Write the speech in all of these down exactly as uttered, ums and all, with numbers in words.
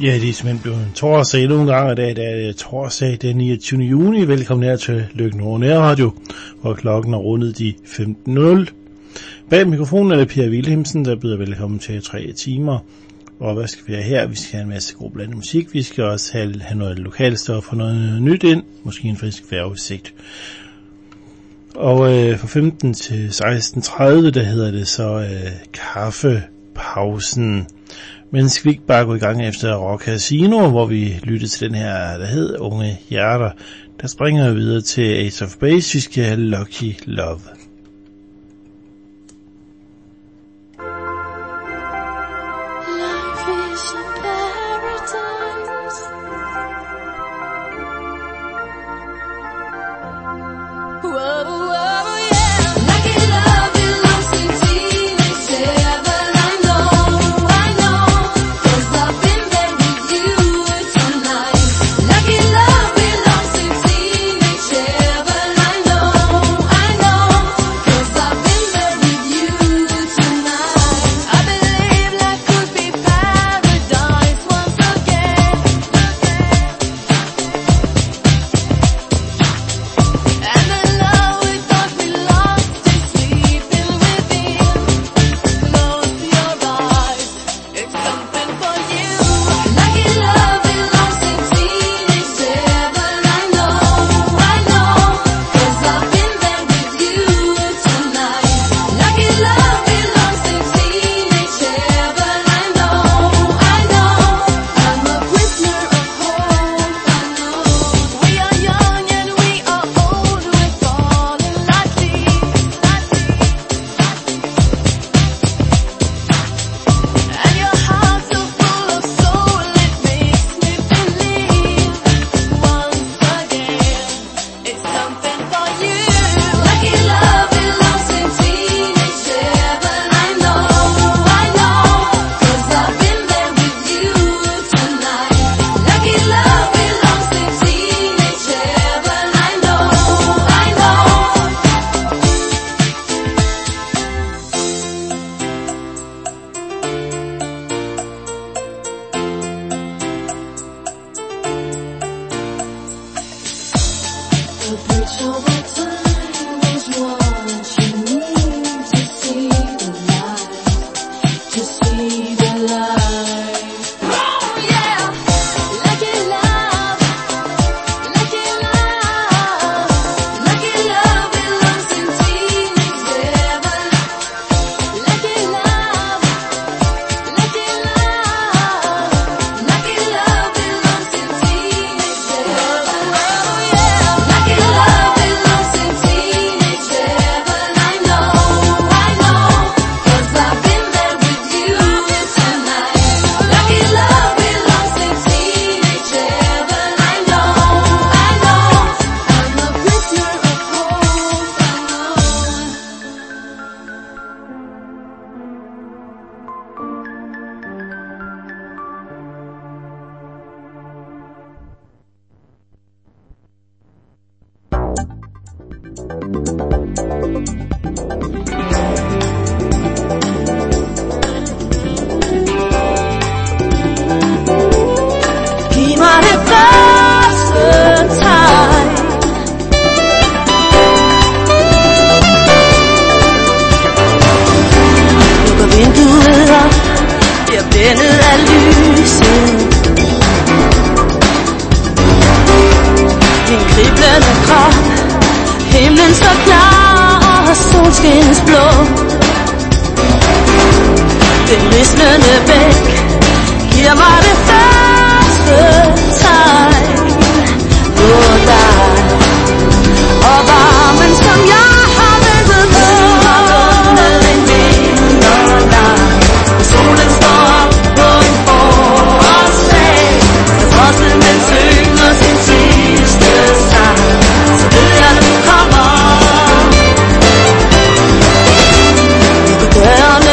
Ja, det er simpelthen blevet en torsdag endnu en gang, og i dag er det torsdag den niogtyvende juni. Velkommen her til Lykke Nord Nærradio, hvor klokken er rundet de femten nul. Bag mikrofonen er det Per Wilhelmsen, der byder velkommen til tre timer. Og hvad skal vi have her? Vi skal have en masse god blandet musik. Vi skal også have, have noget lokalstof og noget nyt ind. Måske en frisk vejrudsigt. Og øh, fra femten til seksten tredive, der hedder det så øh, kaffepausen. Men skal vi ikke bare gå i gang efter Rock Casino, hvor vi lytter til den her, der hedder Unge Hjerter. Der springer vi videre til Ace of Base. Vi skal have Lucky Love.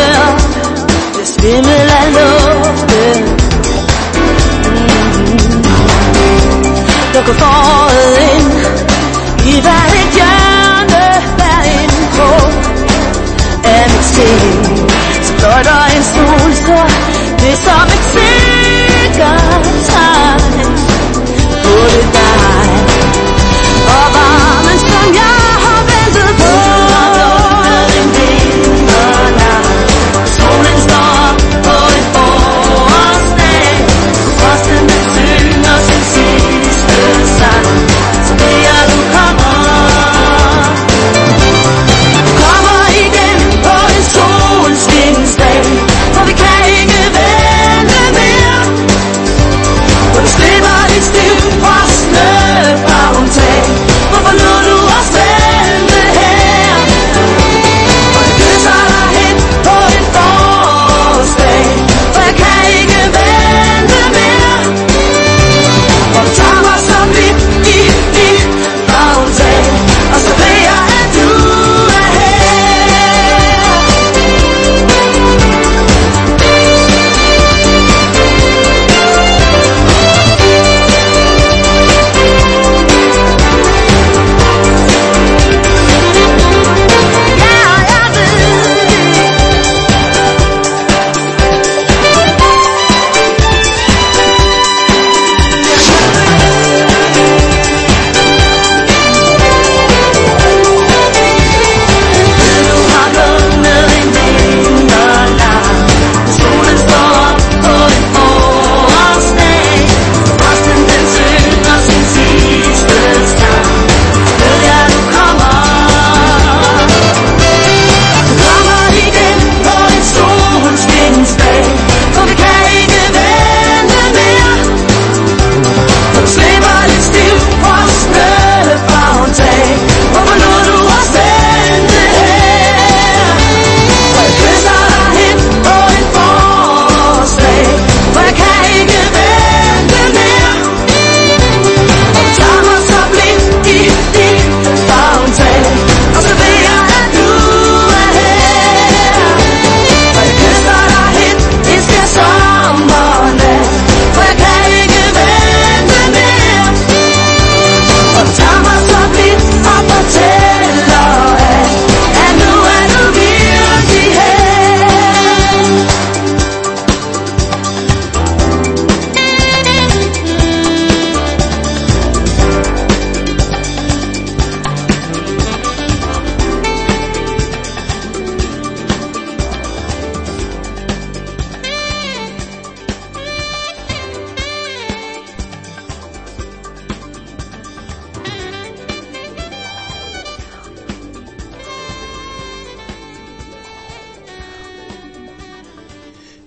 Vimmel af luften. Mm-hmm.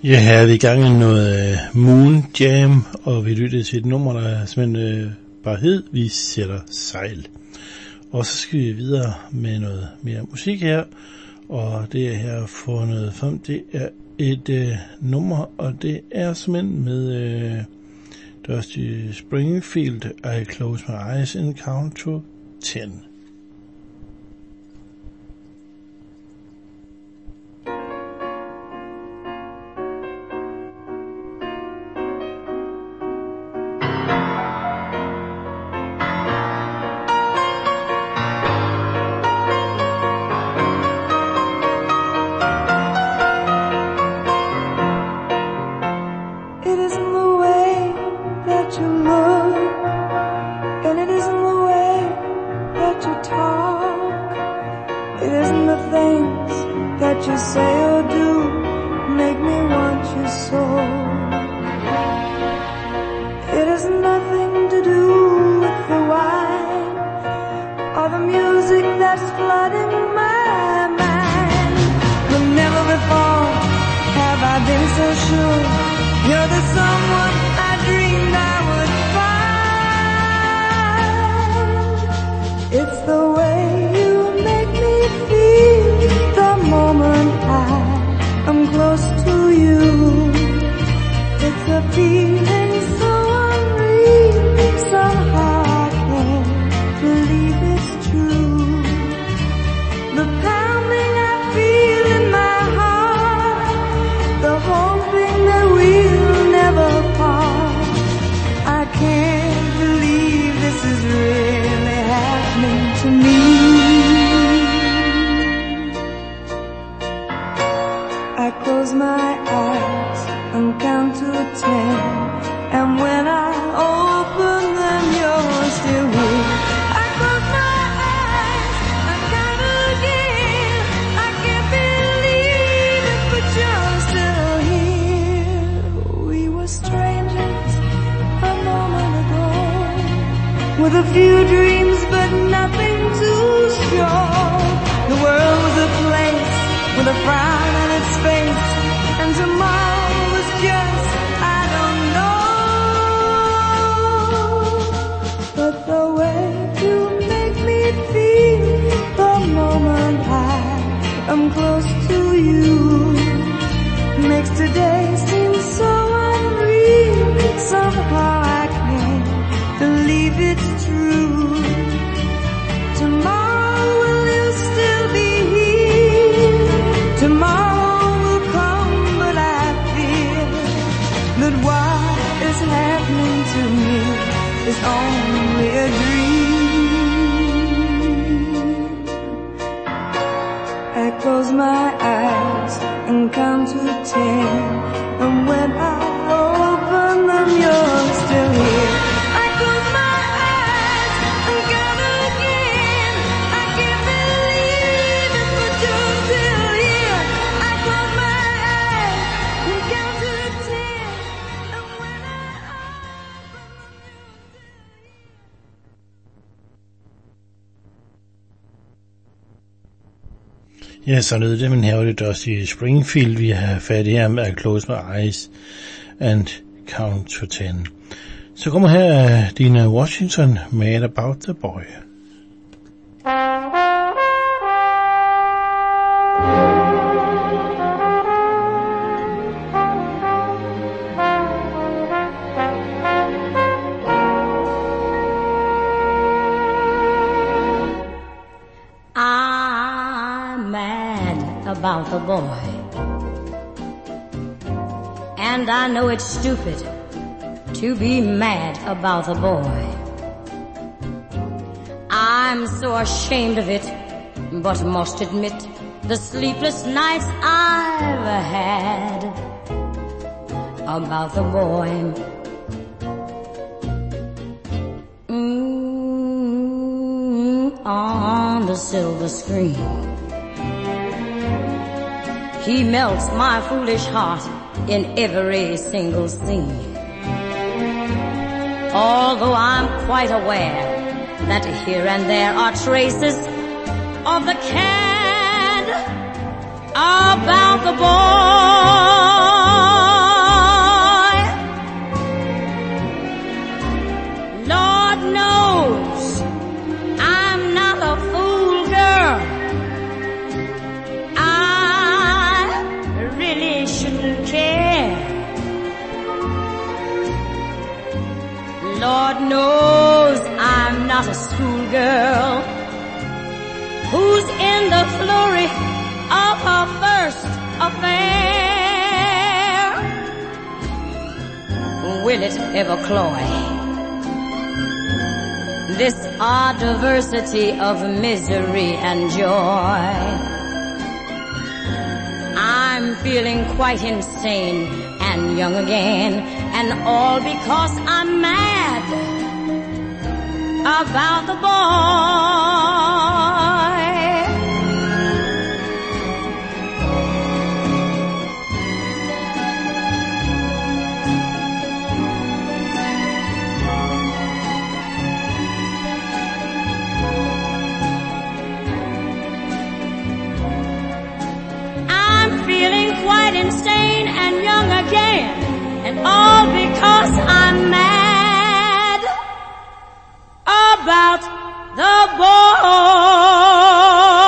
Ja, her er vi i gang med noget uh, Moon Jam, og vi lytter til et nummer, der simpelthen uh, bare hed Vi sætter sejl. Og så skal vi videre med noget mere musik her, og det er her fundet frem. Det er et uh, nummer, og det er simpelthen med uh, Dusty Springfield, I Close My Eyes and Count to ten. With a few dreams but nothing to show. The world was a place with a frown on its face, and tomorrow was just, I don't know. But the way you make me feel the moment I am close to you makes today seem so unreal. Somehow I can't believe it's true. Tomorrow will you still be here? Tomorrow will come, but I fear that what is happening to me is only a dream. I close my eyes and count to ten, and when I open them, you're still here. Ja, så lød det, men her var det Dusty Springfield, vi har fat i her med I Close My Eyes and Count to ten. Så kommer her Dinah Washington, Mad About the Boy. About the boy, and I know it's stupid to be mad about the boy. I'm so ashamed of it, but must admit the sleepless nights I've had about the boy. Mm, on the silver screen, he melts my foolish heart in every single scene. Although I'm quite aware that here and there are traces of the cad about the boy. Lord knows I'm not a schoolgirl who's in the flurry of her first affair. Will it ever cloy this odd diversity of misery and joy? I'm feeling quite insane and young again, and all because I'm mad about the boy. Quite insane and young again, and all because I'm mad about the boy.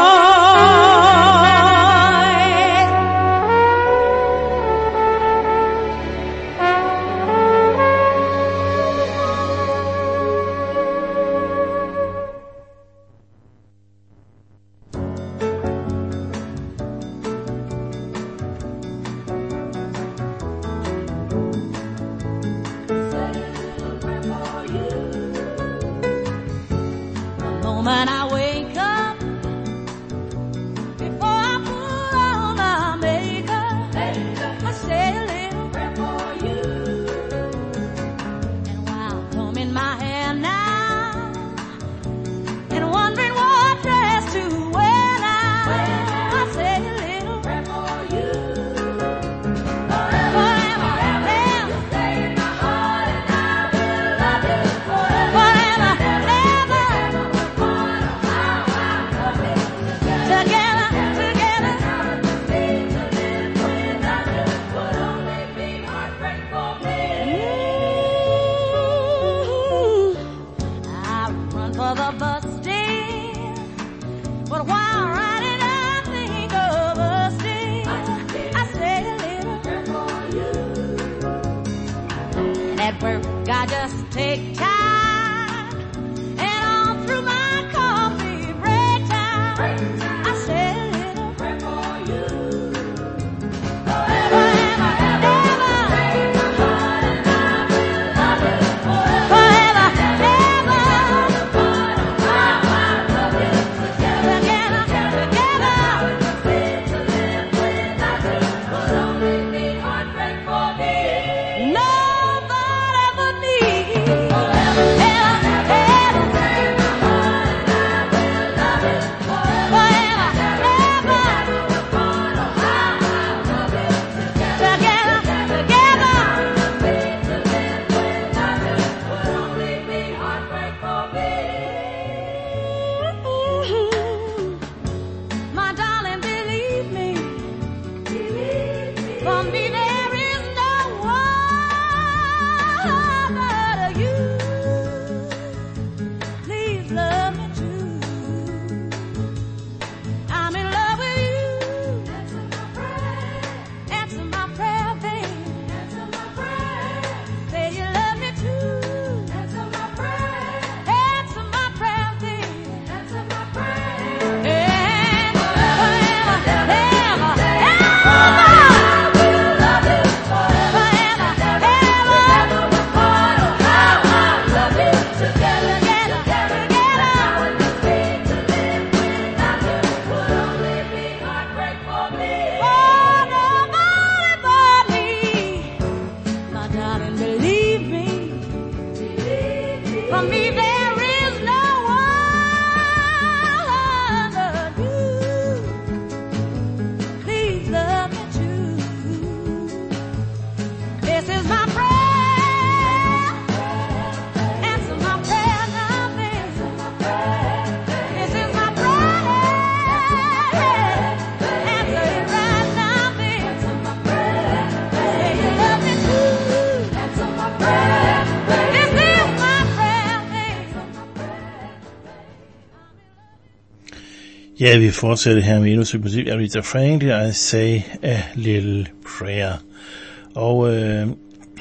Ja, vi fortsætter her med endnu stykke musik. Aretha Franklin, I Say a Little Prayer. Og øh,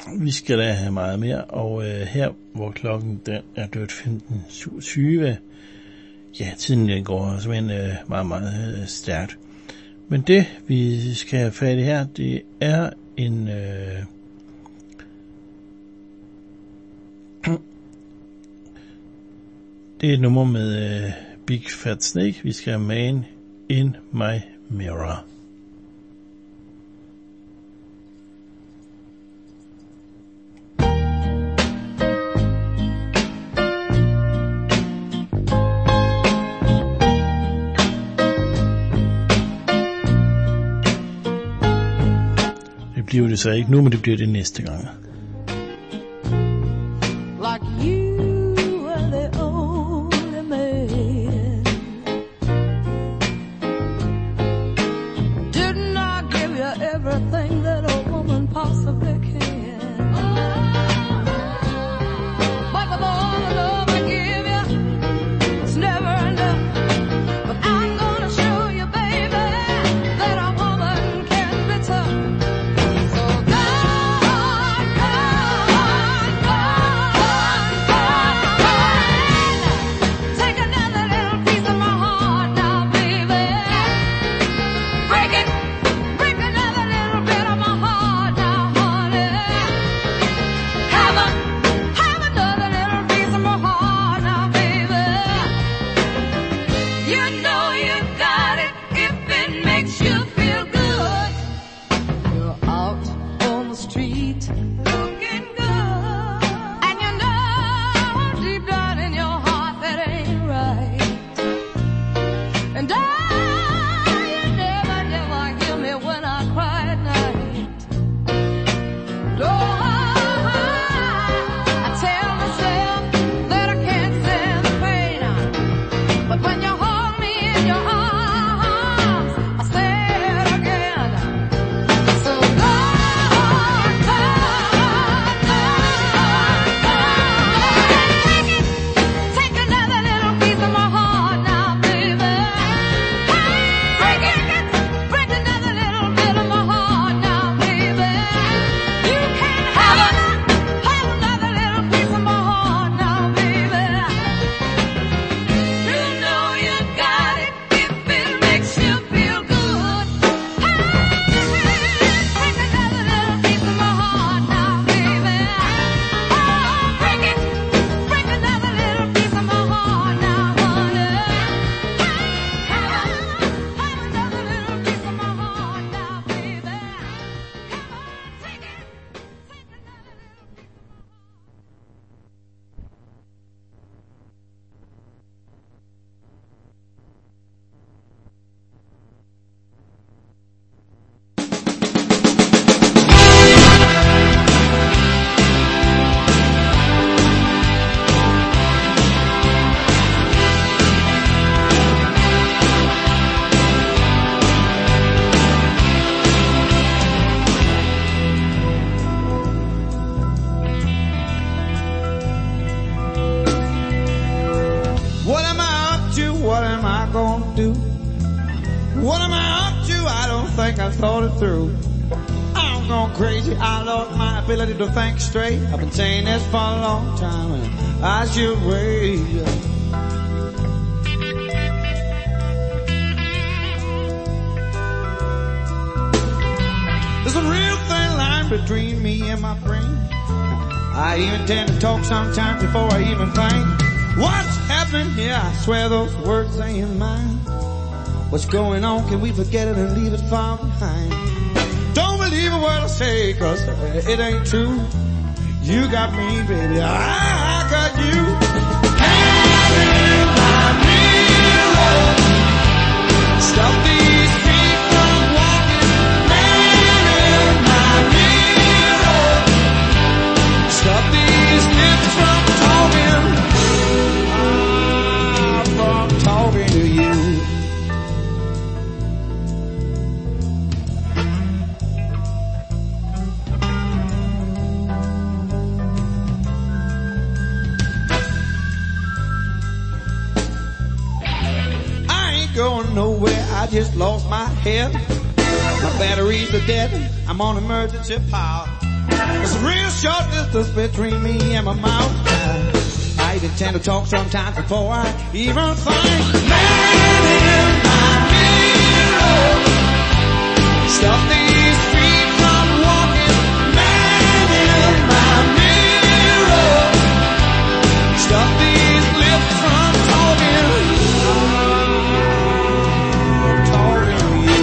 Vi skal da have meget mere, og øh, her, hvor klokken den er blevet femten syvogtyve, ja, tiden den går simpelthen øh, meget, meget øh, stærkt. Men det, vi skal have fat i her, det er en... Øh, det er et nummer med øh, Big Fat Snake. Vi skal have Man in My Mirror. Det bliver det så ikke nu, men det bliver det næste gang. Like you were the only man. Didn't I give you everything that a woman possibly can? But with all the love I give you, it's never enough. But I'm gonna show you, baby, that a woman can be tough. To think straight, I've been saying this for a long time, and I should wait. There's a real thin line between me and my brain. I even tend to talk sometimes before I even think. What's happening here? I swear those words ain't mine. What's going on? Can we forget it and leave it far behind? Don't believe a word I say, cause it ain't true. You got me, baby, I got you. Hand in my mirror, stop these feet from walking. Man in my mirror, stop these lips from talking. Ah, from talking to you. Going nowhere, I just lost my head. My batteries are dead, I'm on emergency power. There's a real short distance between me and my mouth. I, I even tend to talk sometimes before I even think. Man in my mirror, stop these feet from walking. Man in my mirror, stop these lips from talking. Talking to you.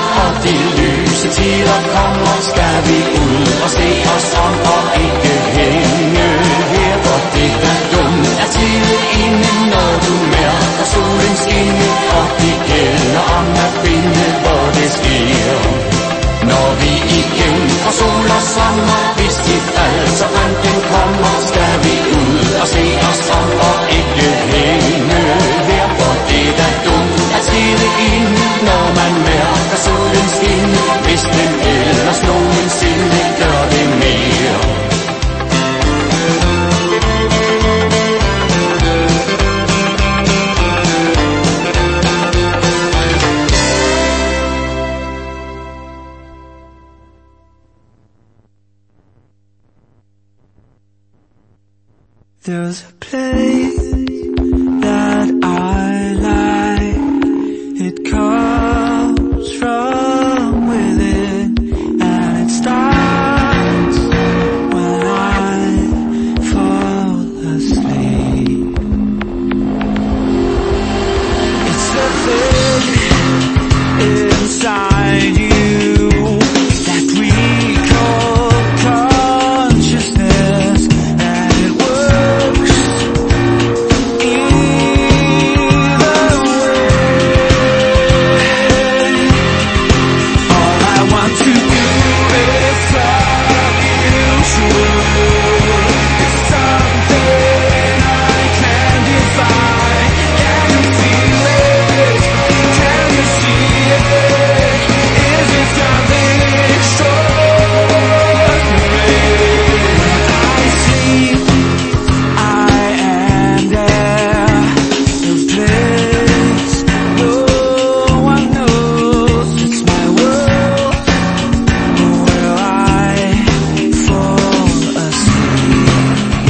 og de lyse tider kommer, skal vi ud og se os om og ikke hænge her, for det er dumt at tidde inde, når du mærker solen skinne, og det gælder om at finde, hvor det sker. Når vi igen får sol og sommer, hvis de fald, så den kommer, skal vi ud og se os om og ikke hænge her, for det er dumt at sidde inde, når man mærker solen skinne, hvis den ellers nogensinde gør det mere. There's a place that I like. It comes from within, and it starts when I fall asleep. It's the thing inside you that we call consciousness, and it works either way. All I want to do is love you true. It's something I can't define. Can you feel it? Can you see it? Is it something extraordinary? I sleep, I am there, the place no one knows. It's my world where I fall asleep,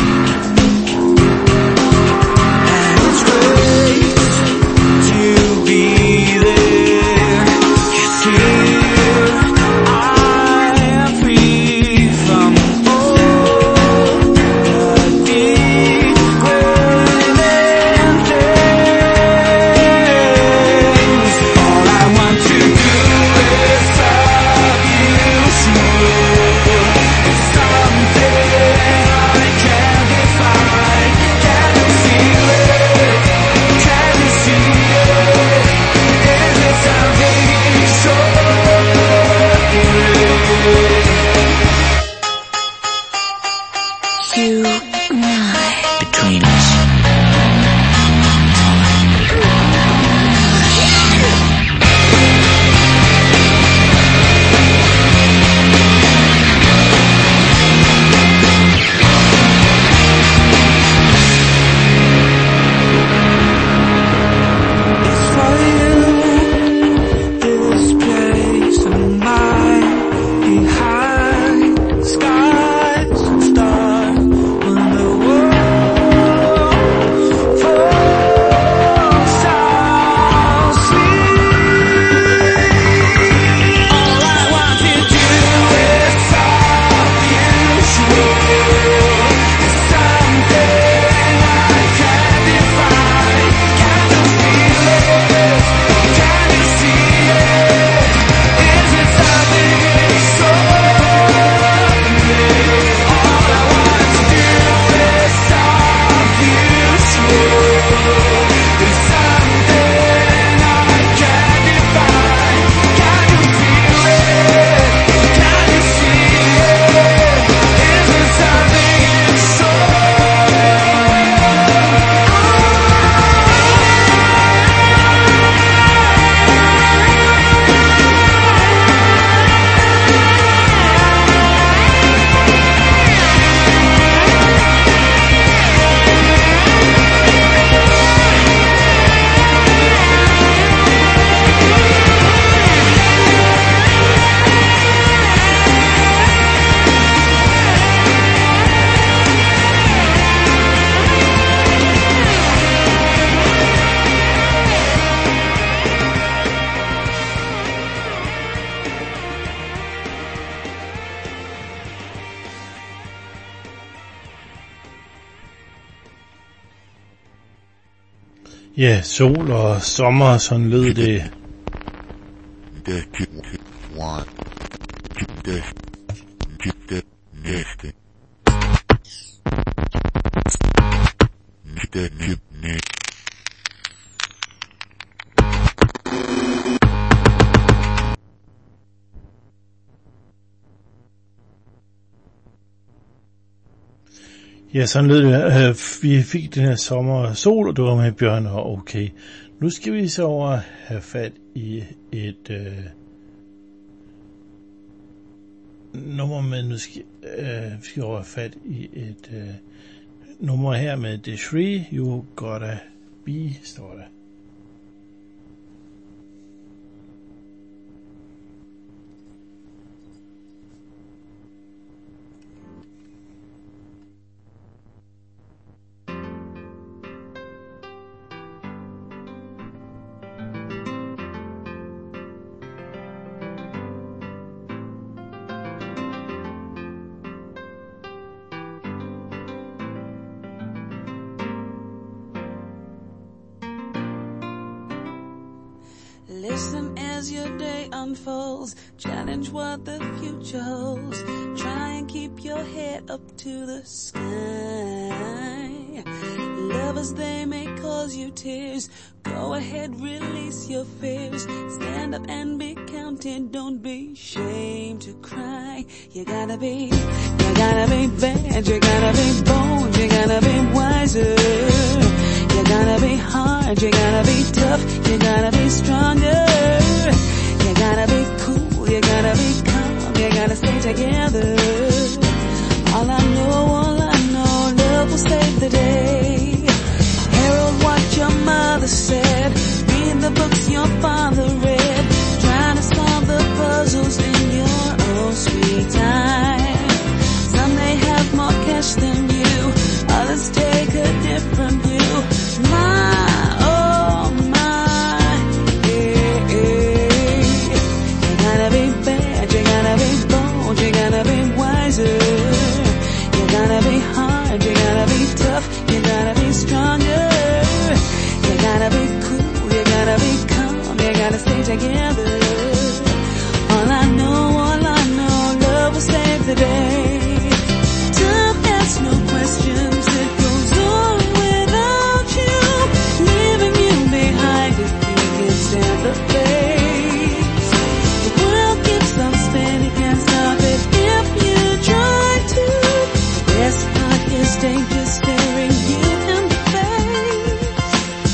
and it's great to be there. Cause here I am free from all the deep within things. All I want to do is love you true. It's something I can't define. Can you feel it? Can you see it? Is it something extraordinary? You and I. Between us. It's for you, this place of mine, behind skies and stars, when the world falls out asleep. All I want to do is love you true. It's something I can't define. Can you feel it? Can you see it? Is it something extraordinary? All I want to do is love you true. It's something I can't define. Can you feel it? Can you see it? Is it something Ja, sol og sommer, sådan lød det det til one til det til det næste til det til næste. Ja, sådan lød det. Vi fik den her sommer sol, og det var med Bjørn og okay. Nu skal vi så over have fat i et øh, nummer med, nu skal, øh, vi skal over have fat i et øh, nummer her med The Three, You Gotta Be, står der. Listen as your day unfolds, challenge what the future holds, try and keep your head up to the sky. Lovers, they may cause you tears, go ahead, release your fears, stand up and be counted, don't be ashamed to cry. You gotta be, you gotta be bad, you gotta be bold, you gotta be wiser. You gotta be hard, you gotta be tough, you gotta be stronger. You gotta be cool, you gotta be calm, you gotta stay together. All I know, all I know, love will save the day. Herald what your mother said, read the books your father read, trying to solve the puzzles in your own sweet time. Some may have more cash than you, others take a different view. My, oh my, yeah, yeah. You gotta be bad, you gotta be bold, you gotta be wiser. You gotta be hard, you gotta be tough, you gotta be stronger. You gotta be cool, you gotta be calm, you gotta stay together. All I know, all I know, love will save the day. Tough, ask no questions, it goes on without you, leaving you behind if you can stand the pace. The world keeps on spinning, can't stop it if you try to. The best part is danger staring you in the face.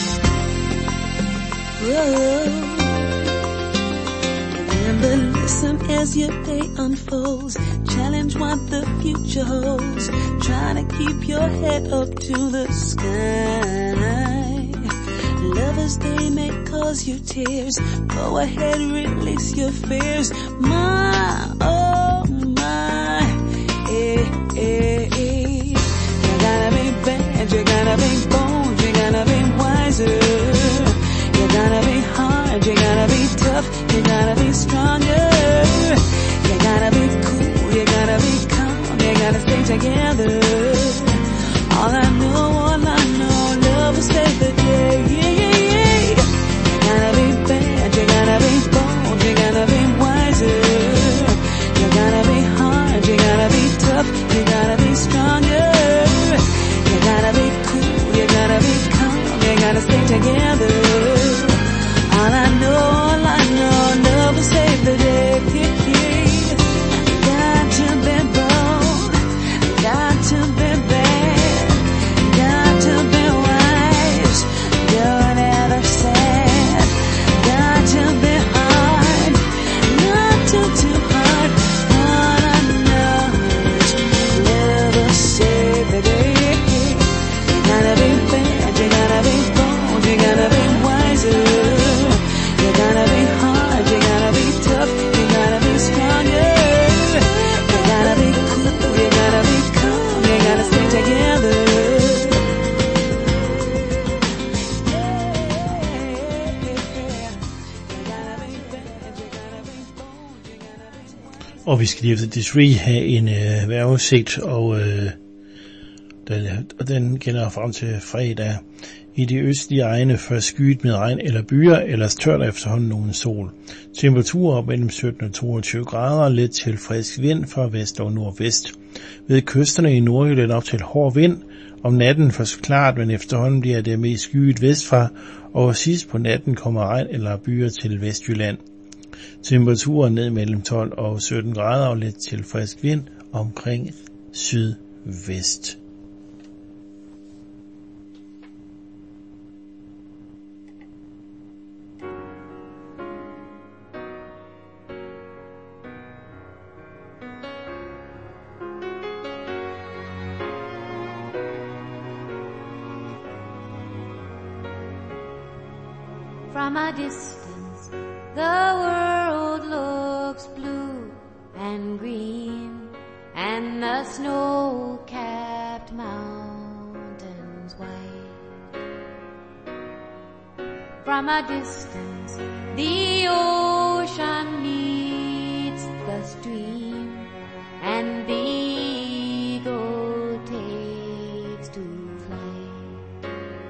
Whoa. Remember, listen as your day unfolds, challenge what the future holds, try to keep your head up to the sky. Lovers, they may cause you tears, go ahead, release your fears. My, oh my, eh, eh, eh. You gotta be bad, you gotta be bold, you gotta be wiser. You gotta be hard, you gotta be tough, you gotta be stronger. You gotta be cool, you gotta be calm, you gotta stay together. All I know, all I know, love will save the day. Yeah, yeah, yeah. You gotta be bad, you gotta be bold, you gotta be wiser. You gotta be hard, you gotta be tough, you gotta be stronger. You gotta be cool, you gotta be calm, you gotta stay together. All I know, all I know, love will save the day. Got to be bold, got to be bad, got to be wise, don't ever sad. Got to be hard, not too too hard. All I know is love will save the day. You gotta be bad, you gotta be bold, you gotta be wiser. You gotta be hard, you gotta be tough, you gotta be stronger. You gotta be cool, you gotta be calm, you gotta stay together. Og vi skal lige efter The Three have en øh, vejrudsigt, og, øh, den, og den kender frem til fredag. I de østlige egne først skyet med regn eller byer, ellers tørt efterhånden nogen sol. Temperaturer op mellem sytten og toogtyve grader, let til frisk vind fra vest og nordvest. Ved kysterne i Nordjylland op til hård vind. Om natten først klart, men efterhånden bliver det mest skyet vestfra, og sidst på natten kommer regn eller byer til Vestjylland. Temperaturer ned mellem tolv og sytten grader og let til frisk vind omkring sydvest. From a distance, the world looks blue and green, and the snow-capped mountains white. From a distance, the ocean meets the stream, and the eagle takes to flight.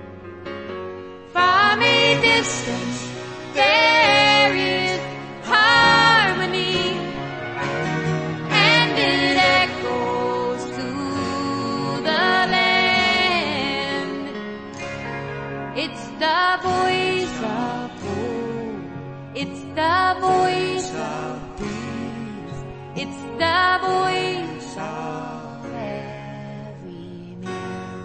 From a distance, there is harmony, and it echoes through the land. It's the voice of hope, it's the voice of peace, it's the voice of every man.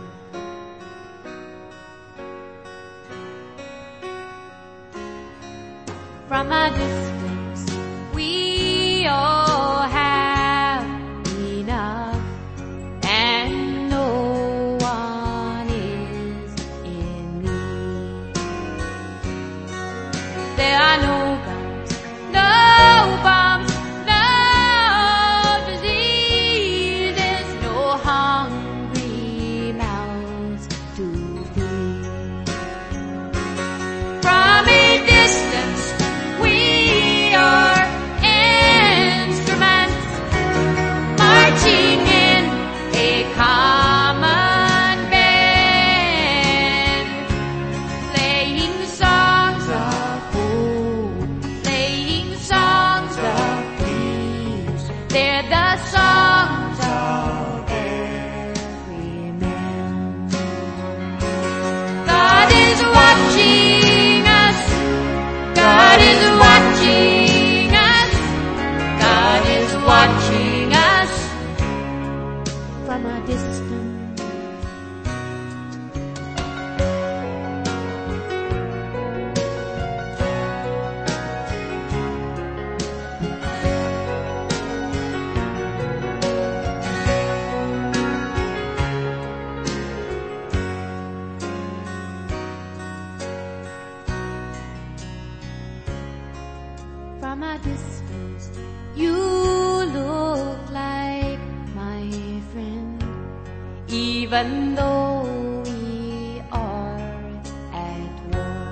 From a distance, we all have enough, and no one is in need. There are no guns, no bombs, no diseases, no hungry mouths to feed. From a distance, we are instruments marching in a common band, playing songs of hope, playing songs of peace. They're the songs of every man. God is watching us. God is watching us, God is watching us from a distance. From a distance, you look like my friend, even though we are at war.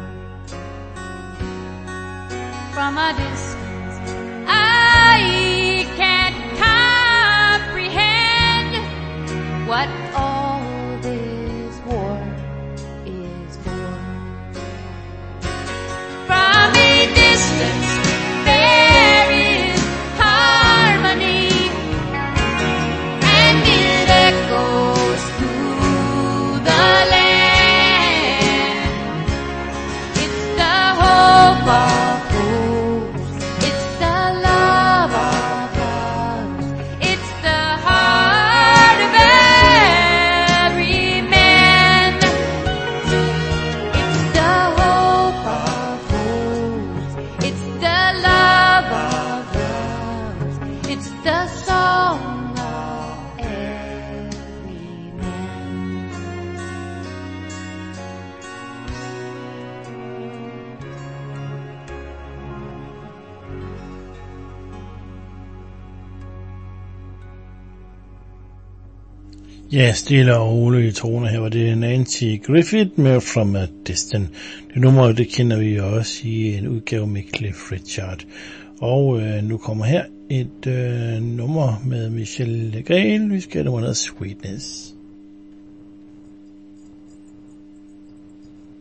From a distance, I can't comprehend what all this war is for. From a distance, there is harmony, and it echoes through the land. It's the hope of hopes, it's the love of loves, it's the heart of every man. It's the hope of hopes, it's the love of loves, it's the song of every man. Ja, stille og roligt i toner. Her var det Nancy Griffith med From a Distance. Det nummer, det kender vi også i en udgave med Cliff Richard. Og øh, nu kommer her et øh, nummer med Michelle Legrand. Vi skal have nummer Sweetness.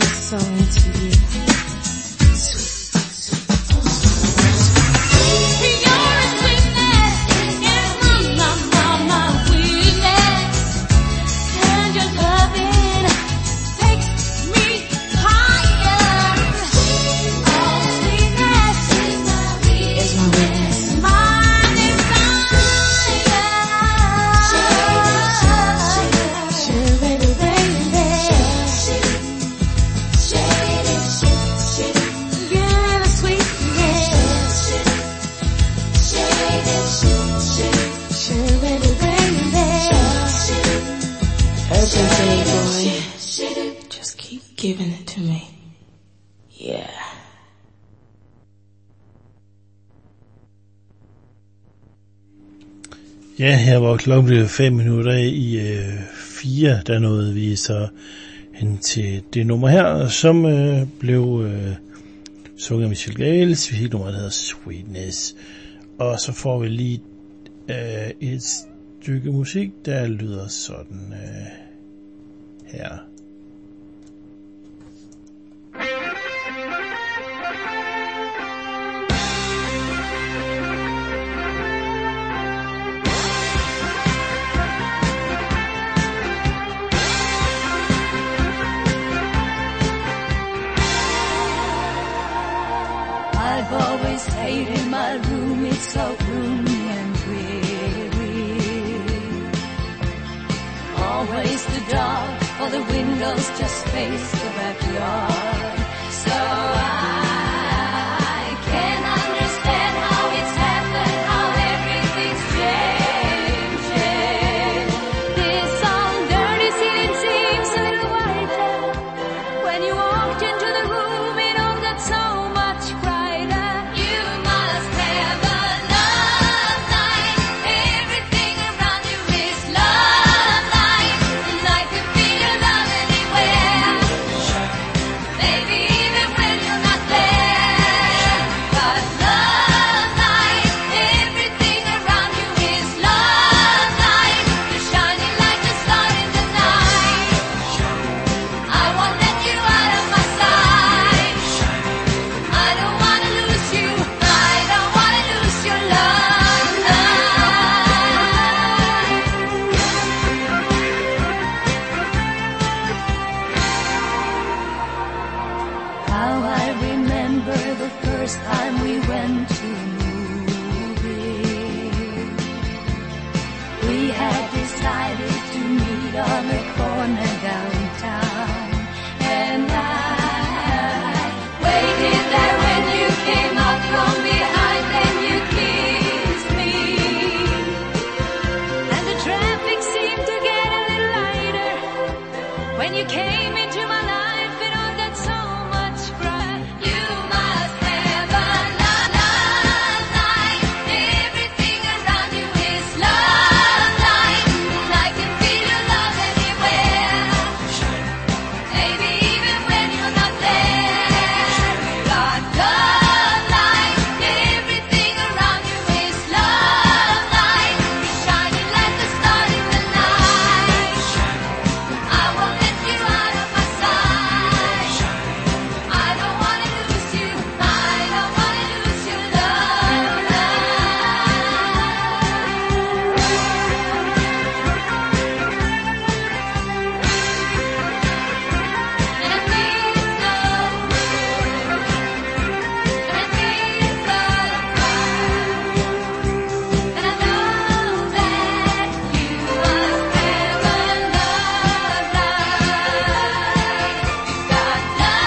song to you. Giving it to me. Yeah. Ja, her var klokken blevet fem minutter i øh, fire, der nåede vi så hen til det nummer her, som øh, blev øh, sunget af Michelle Gales. Vi fik nummer, der hedder Sweetness. Og så får vi lige øh, et stykke musik, der lyder sådan øh, her. I've always hated my room, it's so gloomy and dreary. Always the dark, for the windows just face the backyard. So I can't understand how it's happened, how everything's changing. This old dirty ceiling seems a little whiter. When you walked into the room, it all got so much brighter. You must have another night. Everything around you is love light. And I could feel your love anywhere. Maybe even when you're not there. But love light. Everything around you is love light. You're shining like a star in the night. I won't let you out of my sight. I don't wanna lose you. I don't wanna lose your love light. How I remember the first time we went to a movie. We had decided to meet on the corner down